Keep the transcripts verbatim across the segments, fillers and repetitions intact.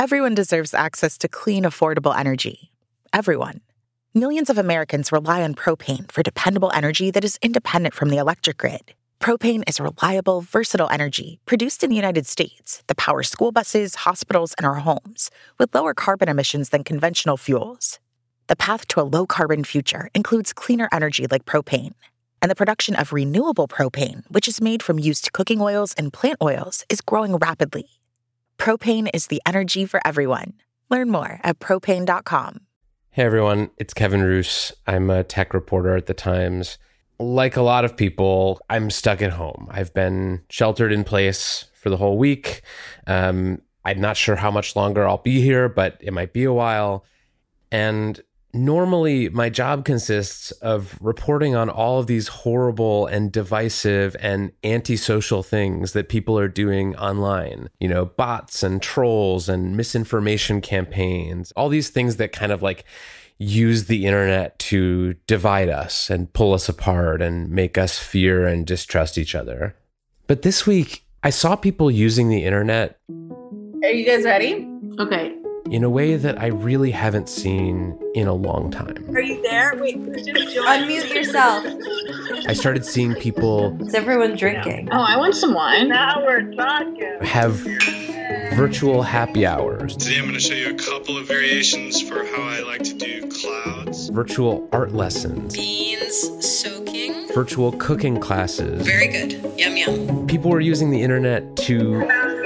Everyone deserves access to clean, affordable energy. Everyone. Millions of Americans rely on propane for dependable energy that is independent from the electric grid. Propane is reliable, versatile energy produced in the United States that powers school buses, hospitals, and our homes with lower carbon emissions than conventional fuels. The path to a low-carbon future includes cleaner energy like propane, and the production of renewable propane, which is made from used cooking oils and plant oils, is growing rapidly. Propane is the energy for everyone. Learn more at propane dot com. Hey everyone, it's Kevin Roos. I'm a tech reporter at The Times. Like a lot of people, I'm stuck at home. I've been sheltered in place for the whole week. Um, I'm not sure how much longer I'll be here, but it might be a while. And normally, my job consists of reporting on all of these horrible and divisive and antisocial things that people are doing online. You know, bots and trolls and misinformation campaigns, all these things that kind of like use the internet to divide us and pull us apart and make us fear and distrust each other. But this week, I saw people using the internet. Are you guys ready? Okay. In a way that I really haven't seen in a long time. Are you there? Wait, just join. Unmute yourself. I started seeing people... Is everyone drinking? Oh, I want some wine. Now we're talking. ...have virtual happy hours. Today I'm going to show you a couple of variations for how I like to do clouds. Virtual art lessons. Beans soaking. Virtual cooking classes. Very good. Yum, yum. People were using the internet to...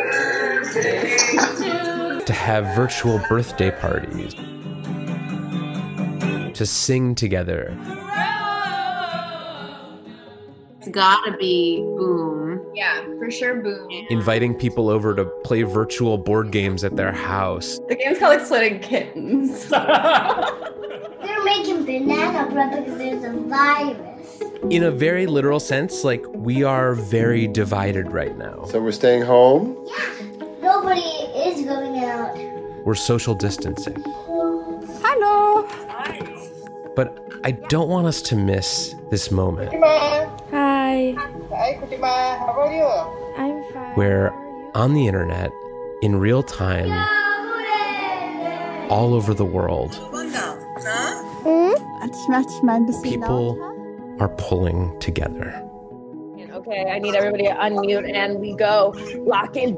to have virtual birthday parties, to sing together. It's gotta be Boom. Yeah, for sure, Boom. Inviting people over to play virtual board games at their house. The game's called Exploding Kittens. They're making banana bread because there's a virus. In a very literal sense, like, we are very divided right now. So we're staying home? Yeah. Nobody is going out. We're social distancing. Hello. Hi. But I don't want us to miss this moment. Hi. Hi, Kutima. How are you? I'm fine. Where on the internet, in real time, all over the world, people are pulling together. Okay, I need everybody to unmute and we go. Lock in.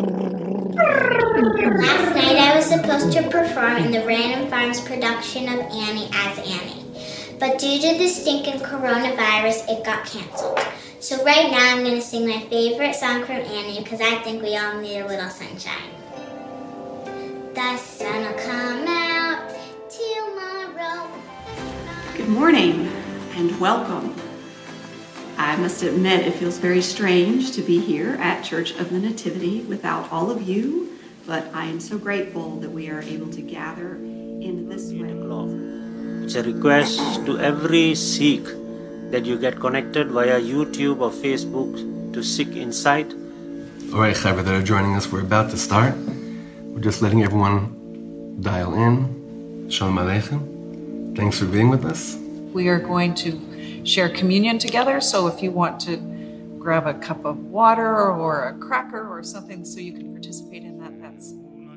Last night I was supposed to perform in the Random Farms production of Annie as Annie. But due to the stinking coronavirus, it got canceled. So right now I'm going to sing my favorite song from Annie because I think we all need a little sunshine. The sun will come out tomorrow. Good morning and welcome. I must admit it feels very strange to be here at Church of the Nativity without all of you, but I am so grateful that we are able to gather in this way. It's a request to every Sikh that you get connected via YouTube or Facebook to Sikh Insight. All right, Chavra, that are joining us, we're about to start. We're just letting everyone dial in. Shalom Aleichem. Thanks for being with us. We are going to share communion together, so if you want to grab a cup of water or a cracker or something so you can participate in that, that's...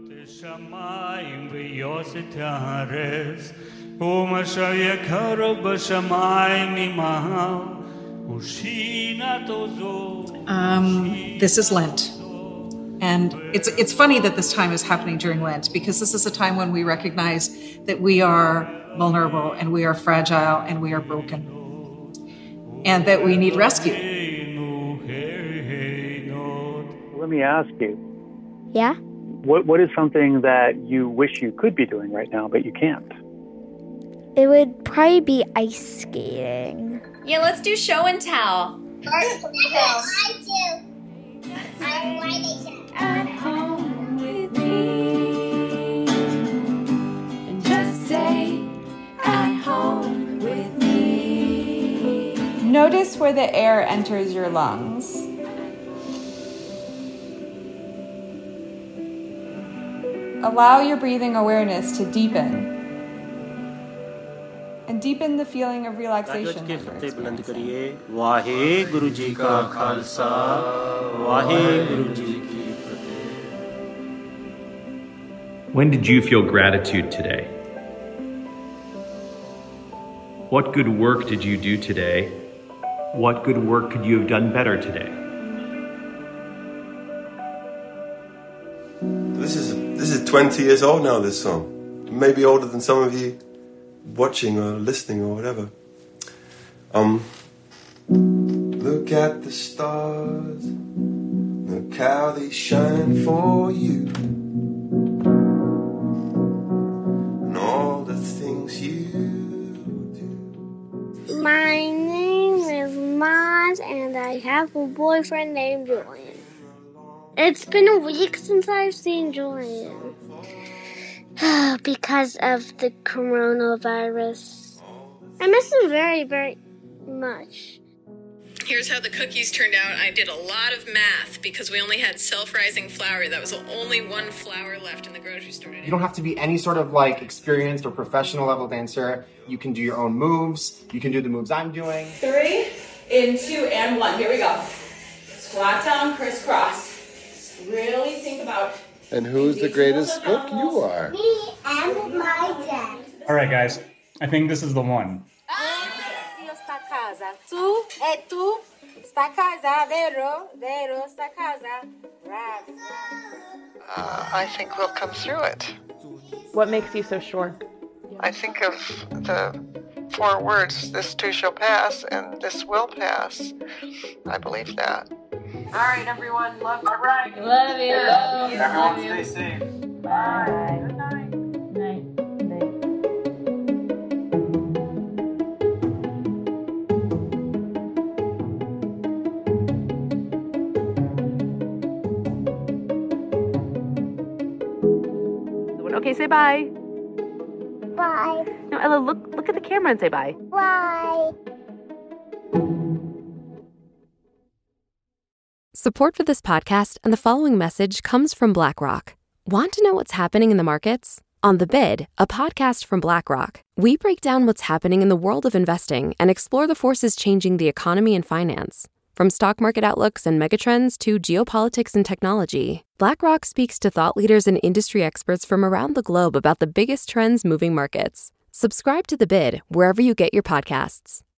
Um, this is Lent. And it's it's funny that this time is happening during Lent, because this is a time when we recognize that we are vulnerable and we are fragile and we are broken, and that we need rescue. Let me ask you. Yeah? What What is something that you wish you could be doing right now, but you can't? It would probably be ice skating. Yeah, let's do show and tell. I do. I like it. At home with me. And just say, at home with me. Notice where the air enters your lungs. Allow your breathing awareness to deepen. And deepen the feeling of relaxation. Waheguru Ji Ka Khalsa, Waheguru Ji Ki When did you feel gratitude today? What good work did you do today? What good work could you have done better today? This is this is twenty years old now, this song. Maybe older than some of you watching or listening or whatever. Um, look at the stars, look how they shine for you. And all the things you do. My name is Maz and I have a boyfriend named Julian. It's been a week since I've seen Julian. Because of the coronavirus. I miss him very, very much. Here's how the cookies turned out. I did a lot of math because we only had self-rising flour. That was the only one flour left in the grocery store today. You don't have to be any sort of like experienced or professional level dancer. You can do your own moves. You can do the moves I'm doing. Three, in two, and one. Here we go. Squat down, crisscross. Really think about... And who's the greatest cook? You are. Me and my dad. All right, guys. I think this is the one. Tu é tu, está casa, vero, vero, está casa. Uh, I think we'll come through it. What makes you so sure? I think of the four words, this too shall pass, and this will pass. I believe that. All right, everyone. Love you. All right. Love you. Love you. Everyone Love you. stay safe. Bye. Good night. Night. Okay, say bye. Bye. No, Ella, look look at the camera and say bye. Bye. Support for this podcast and the following message comes from BlackRock. Want to know what's happening in the markets? On The Bid, a podcast from BlackRock, we break down what's happening in the world of investing and explore the forces changing the economy and finance. From stock market outlooks and megatrends to geopolitics and technology, BlackRock speaks to thought leaders and industry experts from around the globe about the biggest trends moving markets. Subscribe to The Bid wherever you get your podcasts.